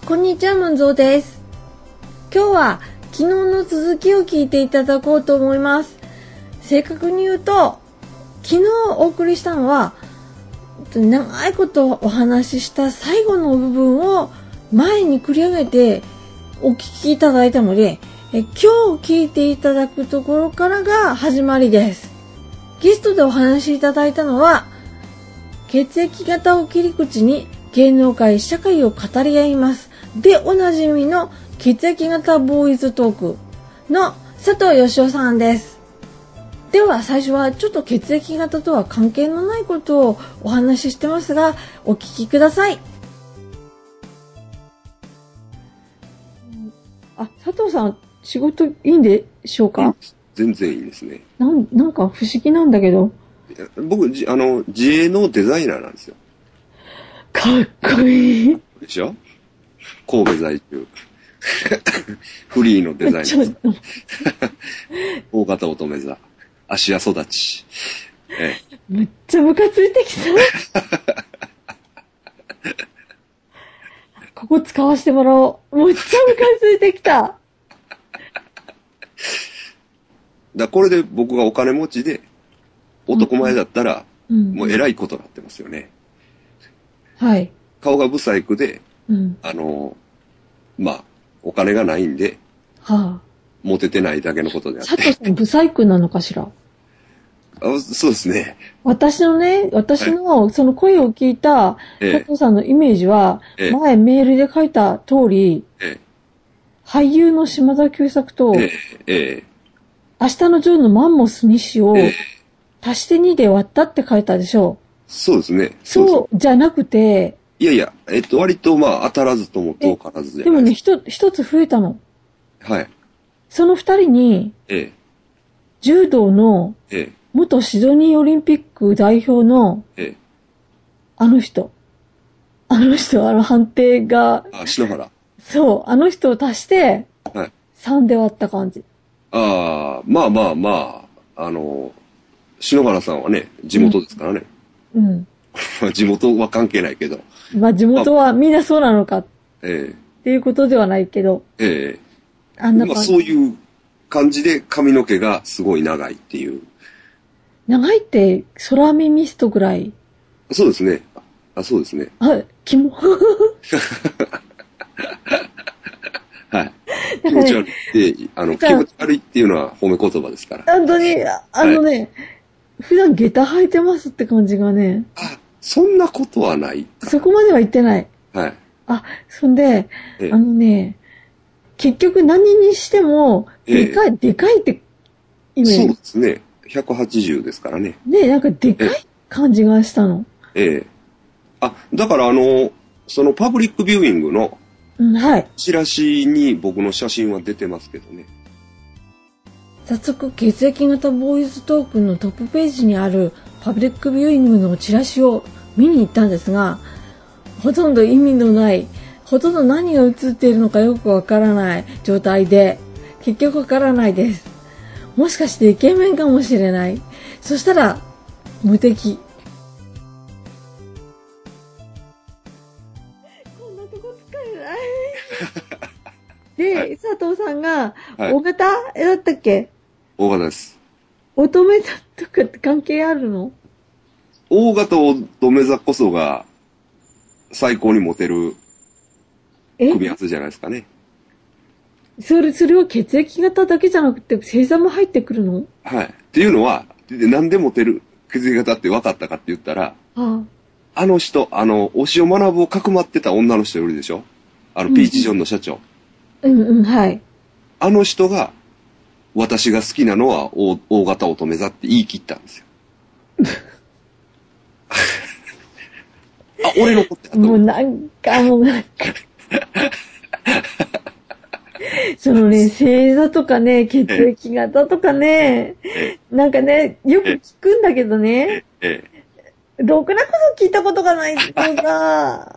こんにちは、ムンゾーです。今日は昨日の続きを聞いていただこうと思います。正確に言うと、昨日お送りしたのは、長いことお話しした最後の部分を前に繰り上げてお聞きいただいたので、今日聞いていただくところからが始まりです。ゲストでお話しいただいたのは、血液型を切り口に芸能界、社会を語り合いますでおなじみの血液型ボーイズトークの佐藤義雄さんです。では最初はちょっと血液型とは関係のないことをお話ししてますが、お聞きください。佐藤さん、仕事いいんでしょうか？ 全然いいですね。 なんか不思議なんだけど。 僕、自営のデザイナーなんですよ。 かっこいい。 でしょ？神戸在住。フリーのデザイナー。大型乙女座。芦屋育ち。 めっちゃムカついてきた。ここ使わせてもらおう。めっちゃムカついてきた。 これで僕がお金持ちで、男前だったら、もう偉いことになってますよね。 はい。 顔がブサイクで、お金がないんで、モテてないだけのことであって。 佐藤さん、ブサイクなのかしら？ そうですね。 私のその声を聞いた佐藤さんのイメージは、前メールで書いた通り、俳優の島田久作と、明日のジョーのマンモス西を足して2で割ったって書いたでしょう。 そうですね。 そうじゃなくて、 いや、割と当たらずとも遠からずで。 でもね、一つ増えたの。 はい。 その二人に、柔道の元シドニーオリンピック代表の、あの人、判定が、 篠原。 そう、あの人を足して、3で割った感じ。 篠原さんはね、地元ですからね。地元は関係ないけど。 地元はみんなそうなのかっていうことではないけど。あんな感じ。 そういう感じで髪の毛がすごい長いっていう。 長いって空耳ストぐらい。 そうですね。そうですね。 キモ。 はい。気持ち悪いって、気持ち悪いっていうのは褒め言葉ですから。 本当に、普段下駄履いてますって感じがね。 そんなことはない。 そこまでは言ってない。 はい。 そんで、結局何にしても、でかいってイメージ。 そうですね。180ですからね。 なんかでかい感じがしたの。 だからそのパブリックビューイングの、チラシに僕の写真は出てますけどね。 早速、血液型ボーイズトークのトップページにあるパブリックビューイングのチラシを見に行ったんですが、ほとんど意味のない、ほとんど何が写っているのかよくわからない状態で、結局わからないです。もしかしてイケメンかもしれない。そしたら、無敵。こんなとこ使えない。で、佐藤さんが、大型だったっけ？ 大型です。 乙女座とかって関係あるの？ 大型乙女座こそが最高にモテる組み合わせじゃないですかね。 それは血液型だけじゃなくて星座も入ってくるの？ はい。っていうのは、なんでモテる血液型って分かったかって言ったら、あの人、押尾学をかくまってた女の人いるでしょ？ピーチジョンの社長。 はい。 あの人が、私が好きなのは大型乙女座って言い切ったんですよ。俺のことやと。 もうなんか。そのね、星座とかね、血液型とかね、なんかね、よく聞くんだけどね、ろくなこと聞いたことがないっていうか、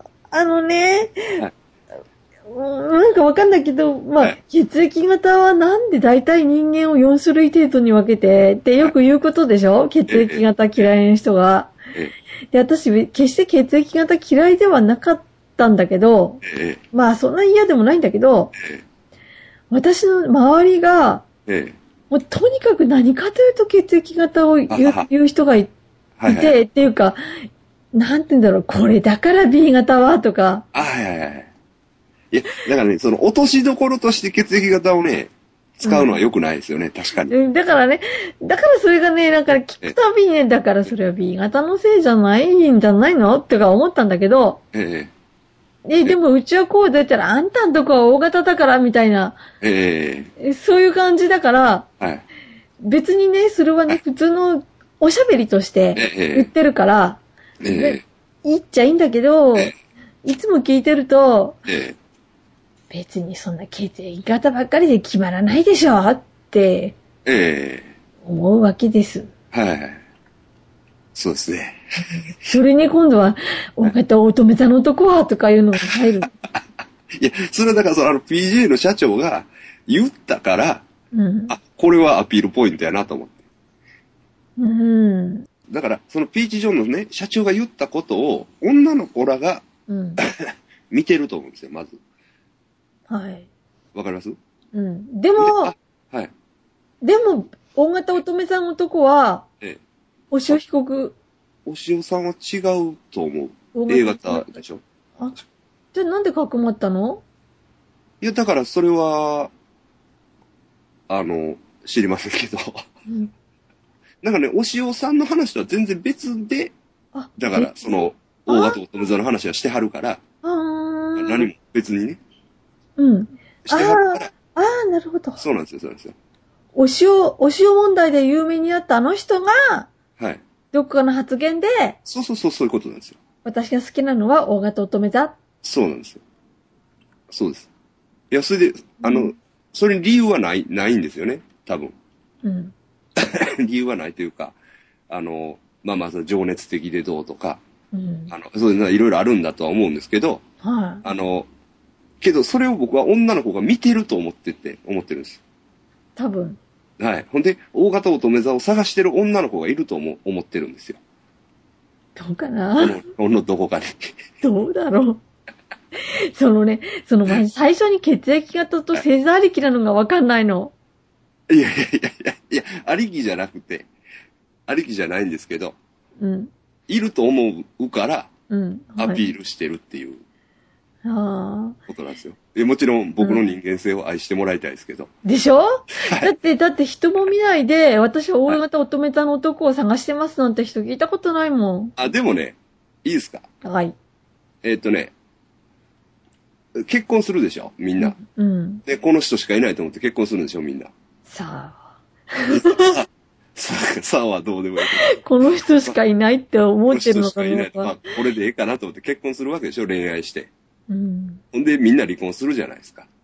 なんかわかんないけど、血液型はなんで大体人間を4種類程度に分けてってよく言うことでしょ？血液型嫌いな人が。で、私、決して血液型嫌いではなかったんだけど、まあそんな嫌でもないんだけど、私の周りが、もうとにかく何かというと血液型を言う人がいて、っていうか、なんて言うんだろう、これだから B 型はとか。 いや、だからね、その落としどころとして血液型をね、使うのは良くないですよね、確かに。 だからね、だからそれがね、なんか聞くたびにね、だからそれは B 型のせいじゃないんじゃないのとか思ったんだけど、でもうちはこうだったら、あんたんとこは O 型だからみたいな、そういう感じだから、別にね、それはね、普通のおしゃべりとして言ってるから、言っちゃいいんだけど、いつも聞いてると、別にそんな血液型ばっかりで決まらないでしょって思うわけです。 そうですね。 それに今度は、O 型乙女座の男はとかいうのが入る。 いや、それはだからPJ の社長が言ったから、これはアピールポイントやなと思って。だから、そのピーチ・ジョンのね、社長が言ったことを、女の子らが、見てると思うんですよ、まず。わかります？ でも、でも、大型乙女座の男は、お塩被告。 お塩さんは違うと思う。A 型でしょ。 じゃあなんでかくまったの？ いや、だからそれは、知りませんけど。なんかね、お塩さんの話とは全然別で、だから、大型乙女座の話はしてはるから、何も別にね。してはるから。 なるほど。 そうなんですよ、そうなんですよ。 お塩問題で有名になったあの人が、どっかの発言で、 そういうことなんですよ。 私が好きなのは大型乙女座。 そうなんですよ。そうです。いや、それで、それに理由はないんですよね、多分。理由はないというか、情熱的でどうとか、そういうのはいろいろあるんだとは思うんですけど、けどそれを僕は女の子が見てると思ってるんです。 多分。 ほんで、大型乙女座を探してる女の子がいると思ってるんですよ。 どうかな？ このどこかに。 どうだろう。最初に血液型と星座ありきなのがわかんないの。 いや、ありきじゃなくて、ありきじゃないんですけど、いると思うから、アピールしてるっていうことなんですよ。もちろん僕の人間性を愛してもらいたいですけど。 でしょ？だって人も見ないで、私は大型乙女座の男を探してますなんて人聞いたことないもん。 でもね、いいですか？ はい。 結婚するでしょみんな。で、この人しかいないと思って結婚するんでしょみんな。 さあ。 さあはどうでもいいけど。この人しかいないって思ってるのかな。これでええかなと思って結婚するわけでしょ恋愛して。ほんでみんな離婚するじゃないですか。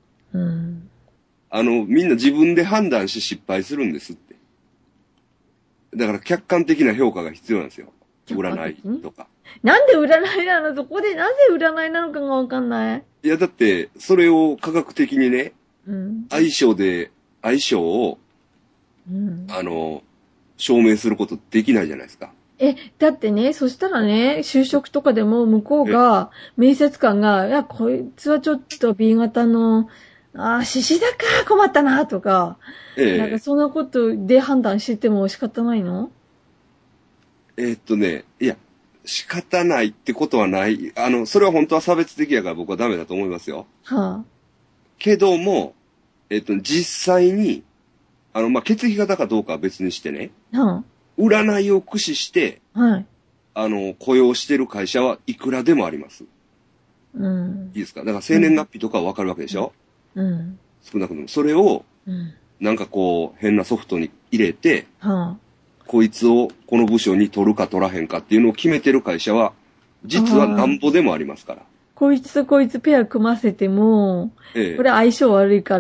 みんな自分で判断し失敗するんですって。だから客観的な評価が必要なんですよ。占いとか。 なんで占いなの？そこでなぜ占いなのかがわかんない。 いや、だって、それを科学的にね、相性を、証明することできないじゃないですか。 だってね、そしたらね、就職とかでも向こうが、面接官が、いや、こいつはちょっと B 型の、獅子だか困ったな、とか、なんかそんなことで判断してても仕方ないの？ いや、仕方ないってことはない。それは本当は差別的やから僕はダメだと思いますよ。けども、実際に、血液型かどうかは別にしてね、占いを駆使して、雇用してる会社はいくらでもあります。いいですか？だから生年月日とかはわかるわけでしょ？少なくとも。それを、なんかこう、変なソフトに入れて、こいつをこの部署に取るか取らへんかっていうのを決めてる会社は、実はなんぼでもありますから。 こいつとこいつペア組ませても、これ相性悪いから、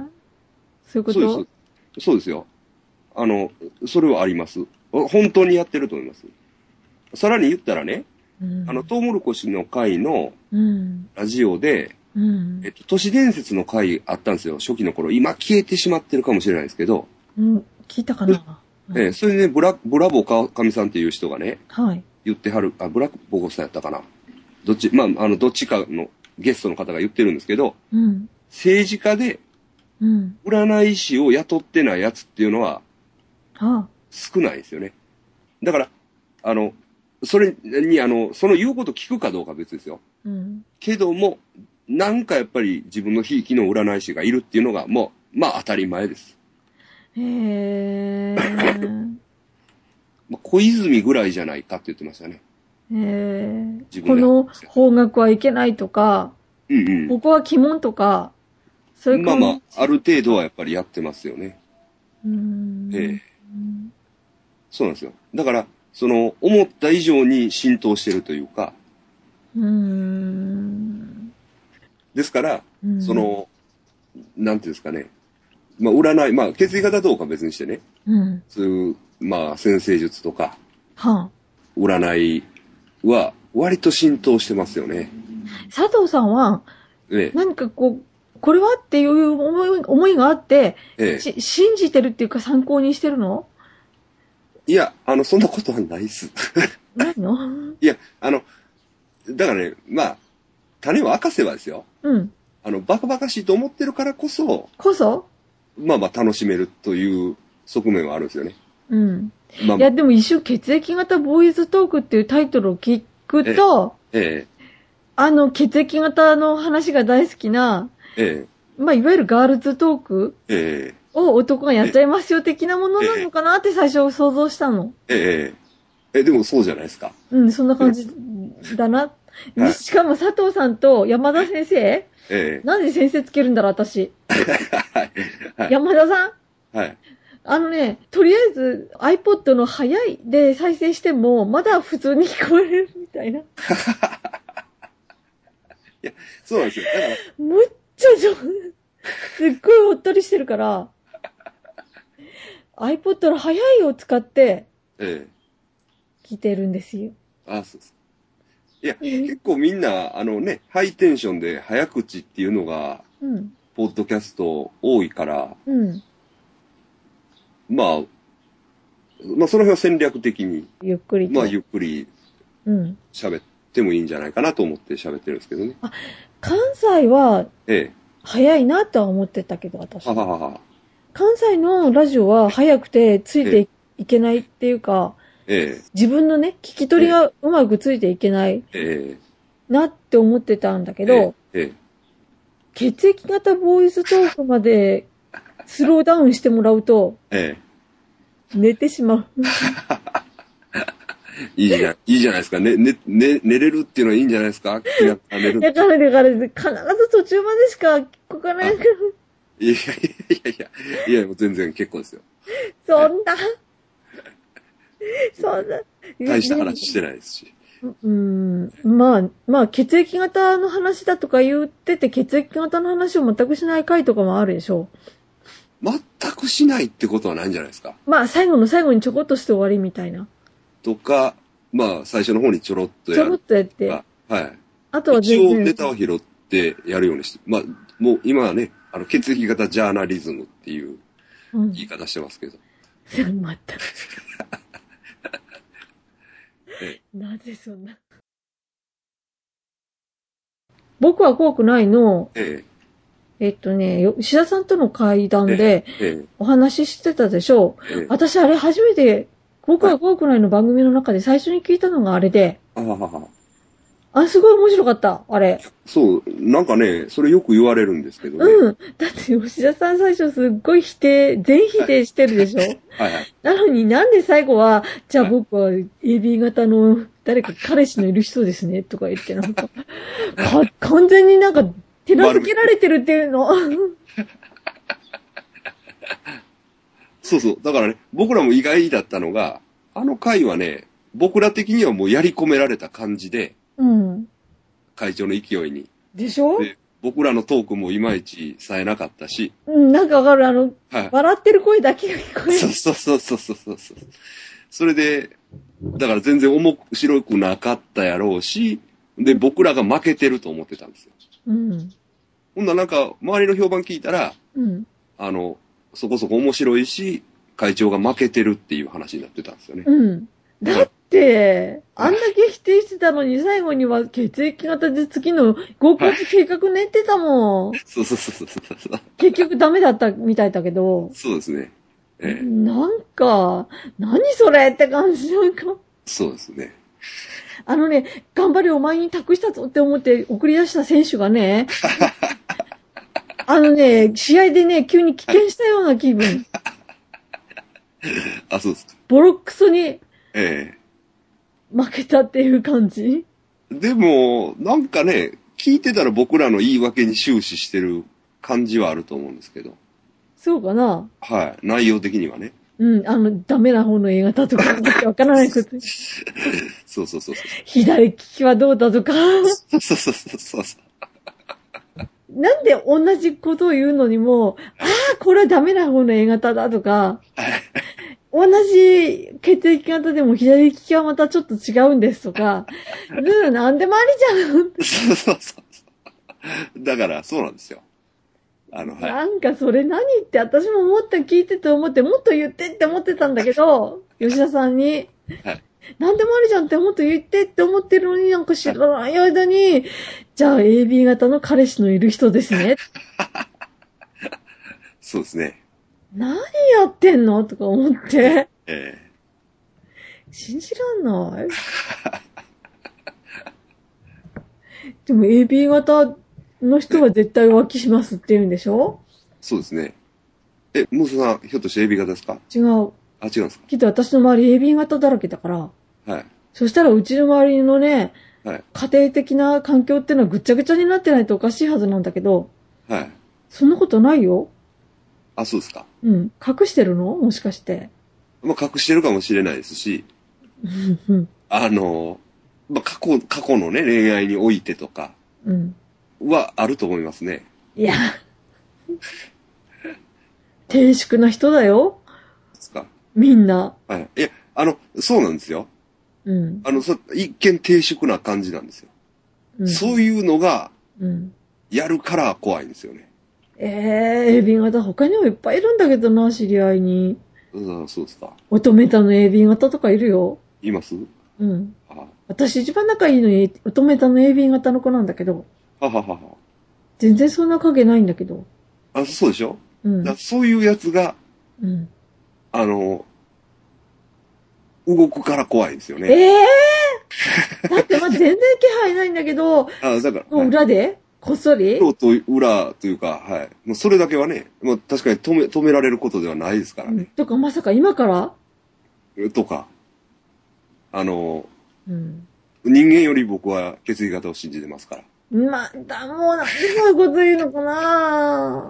そういうこと？ そうですよ。それはあります。本当にやってると思います。さらに言ったらね、トウモロコシの会のラジオで、都市伝説の会あったんですよ、初期の頃。今消えてしまってるかもしれないですけど。 聞いたかな？ それでね、ブラボーかみさんっていう人がね、言ってはる、ブラボーさんやったかな。 どっちかのゲストの方が言ってるんですけど、 うん、 政治家で、占い師を雇ってないやつっていうのは、少ないですよね。だから、それに、その言うこと聞くかどうかは別ですよ。 うん、けども、なんかやっぱり自分のひいきの占い師がいるっていうのが、もう、まあ当たり前です。 へ小泉ぐらいじゃないかって言ってましたね。 この方角はいけないとか、ここは鬼門とか、 そういうまあ、ある程度はやっぱりやってますよね。そうなんですよ。だから、思った以上に浸透してるというか。ですから、なんていうんですかね。まあ、占い、血液型どうか別にしてね。そういう、占星術とか、占いは割と浸透してますよね。 佐藤さんは、何かこれはっていう思いがあって、信じてるっていうか参考にしてるの？ いや、そんなことはないっす。 ないの？ いや、だからね、種を明かせばですよ。バカバカしいと思ってるからこそ、楽しめるという側面はあるんですよね。いや、 でも一瞬血液型ボーイズトークっていうタイトルを聞くと、血液型の話が大好きな、いわゆるガールズトークを男がやっちゃいますよ的なものなのかなって最初想像したの。 でもそうじゃないですか。 そんな感じだな。しかも佐藤さんと山田先生、なんで先生つけるんだろう、私。山田さん、とりあえず iPod の早いで再生しても、まだ普通に聞こえるみたいな。いや、そうなんですよ。だから。 むっちゃすっごいおっとりしてるから、iPod の早いを使って、聞いてるんですよ。 そうです。いや、結構みんな、ハイテンションで早口っていうのが、ポッドキャスト多いから、その辺は戦略的に、 ゆっくりゆっくり、喋ってもいいんじゃないかなと思って喋ってるんですけどね。 関西は、早いなとは思ってたけど、私。関西のラジオは早くてついていけないっていうか、自分のね、聞き取りがうまくついていけないなって思ってたんだけど、血液型ボーイズトークまでスローダウンしてもらうと、寝てしまう。 いいじゃないですか。寝れるっていうのはいいんじゃないですか。だから必ず途中までしか聞かないから。 いや、もう全然結構ですよ。 そんな。 大した話してないですし。 血液型の話だとか言ってて、血液型の話を全くしない回とかもあるでしょ。 全くしないってことはないんじゃないですか。 最後の最後にちょこっとして終わりみたいな。 とか、最初の方にちょろっとやる。 ちょろっとやって。 はい。 あとは一応ネタを拾ってやるようにして。もう今はね、血液型ジャーナリズムっていう言い方してますけど。 また。なぜそんな。僕は怖くないの。石田さんとの会談でお話ししてたでしょう。私あれ初めて、僕は怖くないの番組の中で最初に聞いたのがあれで。すごい面白かった、あれ。 そう、なんかね、それよく言われるんですけどね。 だって吉田さん最初すっごい全否定してるでしょ。なのになんで最後は、じゃあ僕は AB 型の誰か彼氏のいる人ですね、とか言ってなんか、完全になんか手なずけられてるっていうの。 そう。だからね、僕らも意外だったのが、あの回はね、僕ら的にはもうやり込められた感じで、会長の勢いに。 でしょ？ で、僕らのトークもいまいち冴えなかったし。 なんかわかる、笑ってる声だけが聞こえる。 そう。それで、だから全然面白くなかったやろうし、で、僕らが負けてると思ってたんですよ。ほんならなんか、周りの評判聞いたら、そこそこ面白いし、会長が負けてるっていう話になってたんですよね。 だって、あんだけ否定してたのに最後には血液型で次の合コン計画練ってたもん。 そう。 結局ダメだったみたいだけど。 そうですね。 なんか、何それって感じなんか。 そうですね。 頑張れお前に託したぞって思って送り出した選手がね、試合でね、急に棄権したような気分。 あ、そうですか。 ボロックスに負けたっていう感じ。 でも、なんかね、聞いてたら僕らの言い訳に終始してる感じはあると思うんですけど。 そうかな。 はい。内容的にはね。 ダメな方の A 型とか、わからないこと。 そう。 左利きはどうだとか。 そう。 なんで同じことを言うのにも、これはダメな方の A 型だとか、同じ血液型でも左利きはまたちょっと違うんですとか、なんでもありじゃん。 そう。だから、そうなんですよ。はい。 なんかそれ何って私も聞いてて思って、もっと言ってって思ってたんだけど、吉田さんに。 はい。 なんでもありじゃんってもっと言ってって思ってるのになんか知らない間に、じゃあ AB 型の彼氏のいる人ですね。 そうですね。 何やってんのとか思って。信じらんない。でも AB 型の人は絶対浮気しますって言うんでしょ？ そうですね。ムースさん、ひょっとして AB 型ですか？ 違う。 あ、違うんですか？ きっと私の周り AB 型だらけだから。 はい。 そしたらうちの周りのね、 はい。 家庭的な環境っていうのはぐっちゃぐちゃになってないとおかしいはずなんだけど。 はい。 そんなことないよ。 あ、そうですか。 隠してるの？もしかして。 まあ、隠してるかもしれないですし、過去のね、恋愛においてとか、はあると思いますね。 いや、低粛な人だよ。 ですか。 みんな。 はい。いや、そうなんですよ。一見低粛な感じなんですよ。そういうのが、やるから怖いんですよね。 AB 型他にもいっぱいいるんだけどな、知り合いに。 そうですか。 乙女座の AB 型とかいるよ。 います？ 私一番仲いいのに乙女座の AB 型の子なんだけど。全然そんな影ないんだけど。 あ、そうでしょ？そういうやつが、動くから怖いんですよね。 だって全然気配ないんだけど、 だから。 裏でこっそり裏というか、はい。もうそれだけはね、まあ確かに止められることではないですからね。 とか、まさか今からとか、人間より僕は血液型を信じてますから。 もうなんでそういうこと言うのかな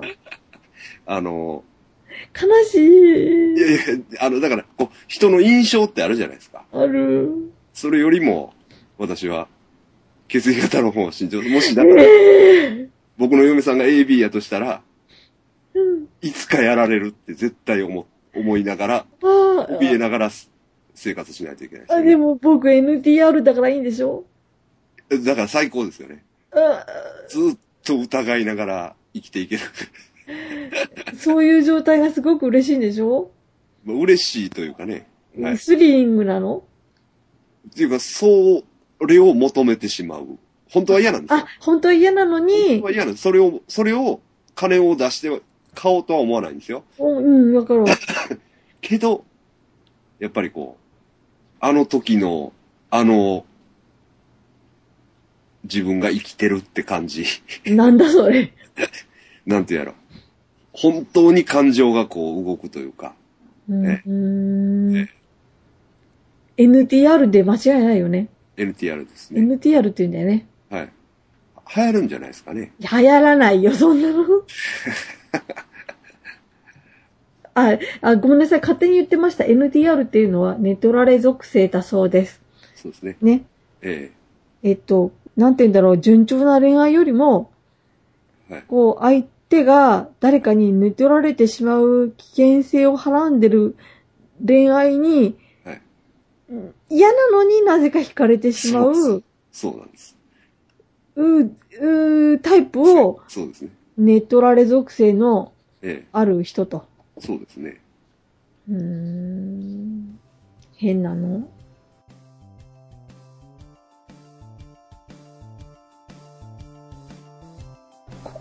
悲しい。 いや、だから、人の印象ってあるじゃないですか。 ある。 それよりも、私は、血液型の方を信じます。もしだから、僕の嫁さんが AB やとしたら、いつかやられるって絶対思いながら、怯えながら生活しないといけないですね。 でも僕 NTR だからいいんでしょ？ だから最高ですよね。ずっと疑いながら生きていける。 そういう状態がすごく嬉しいんでしょ？ 嬉しいというかね。 はい、スリリングなの？ っていうか、それを求めてしまう。本当は嫌なんですよ。 本当は嫌なのに。 本当は嫌なんです。それを、金を出して買おうとは思わないんですよ。 わかる。 けど、やっぱりあの時の、自分が生きてるって感じ。 なんだそれ。 なんてやろ。本当に感情が動くというか。 NTR で間違いないよね。 NTR ですね。 NTR って言うんだよね。 はい。流行るんじゃないですかね。 流行らないよ、そんなの。ごめんなさい。勝手に言ってました。NTR っていうのはネトラレ属性だそうです。 そうですね。 ね。なんて言うんだろう。順調な恋愛よりも、相手が誰かに寝取られてしまう危険性をはらんでる恋愛に、嫌なのになぜか惹かれてしまう。 そうなんです。 タイプを、 そうですね。 寝取られ属性のある人と。 そうですね。 変なの？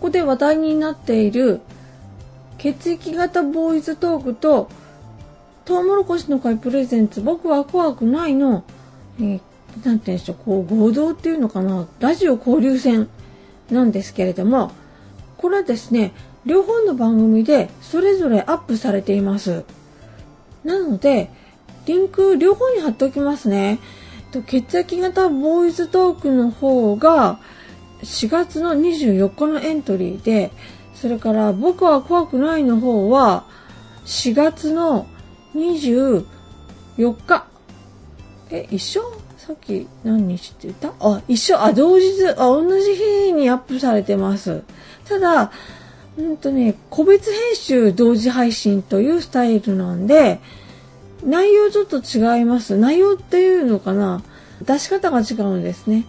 こで話題になっている血液型ボーイズトークとトウモロコシの会プレゼンツ僕は怖くないの、なんて言うんでしょう、こう合同っていうのかな、ラジオ交流戦なんですけれども、これはですね、両方の番組でそれぞれアップされています。なのでリンク両方に貼っておきますね。血液型ボーイズトークの方が4月の24日のエントリーで、それから僕は怖くないの方は4月の24日。一緒？さっき何日って言った？一緒。同じ日にアップされてます。ただ、個別編集同時配信というスタイルなんで、内容ちょっと違います。内容っていうのかな、出し方が違うんですね。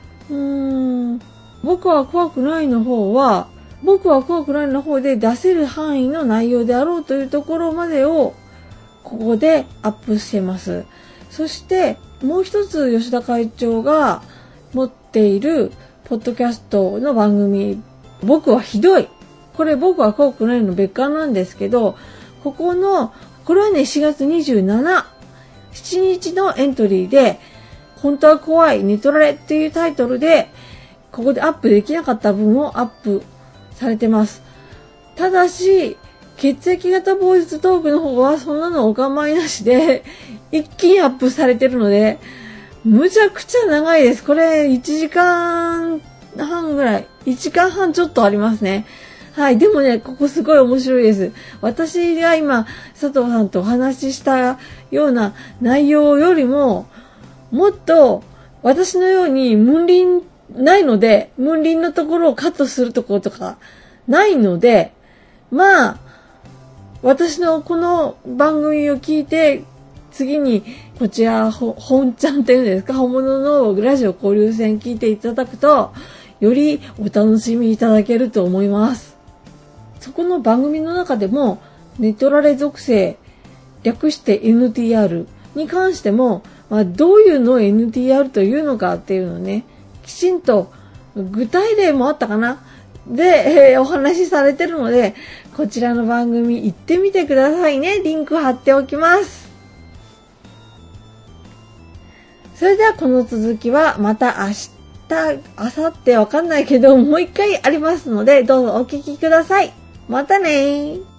僕は怖くないの方で出せる範囲の内容であろうというところまでをここでアップしてます。そしてもう一つ吉田会長が持っているポッドキャストの番組、僕はひどい。これ僕は怖くないの別館なんですけど、これはね、4月27日のエントリーで、本当は怖いネトラレっていうタイトルで、ここでアップできなかった分をアップされてます。ただし、血液型ボーイズトークの方はそんなのお構いなしで、一気にアップされてるので、むちゃくちゃ長いです。これ1時間半ぐらい、1時間半ちょっとありますね。はい。でもね、ここすごい面白いです。私が今、佐藤さんとお話ししたような内容よりも、もっと私のように無輪ないので、無輪のところをカットするところとかないので、まあ、私のこの番組を聞いて、次にこちら、本ちゃんっていうんですか、本物のラジオ交流戦聞いていただくと、よりお楽しみいただけると思います。そこの番組の中でもネトラレ属性、略して NTR に関しても、どういうのを NTR というのかっていうのをね、きちんと具体例もあったかなで、お話しされてるので、こちらの番組行ってみてくださいね。リンク貼っておきます。それではこの続きはまた明日、明後日わかんないけどもう一回ありますので、どうぞお聞きください。またねー。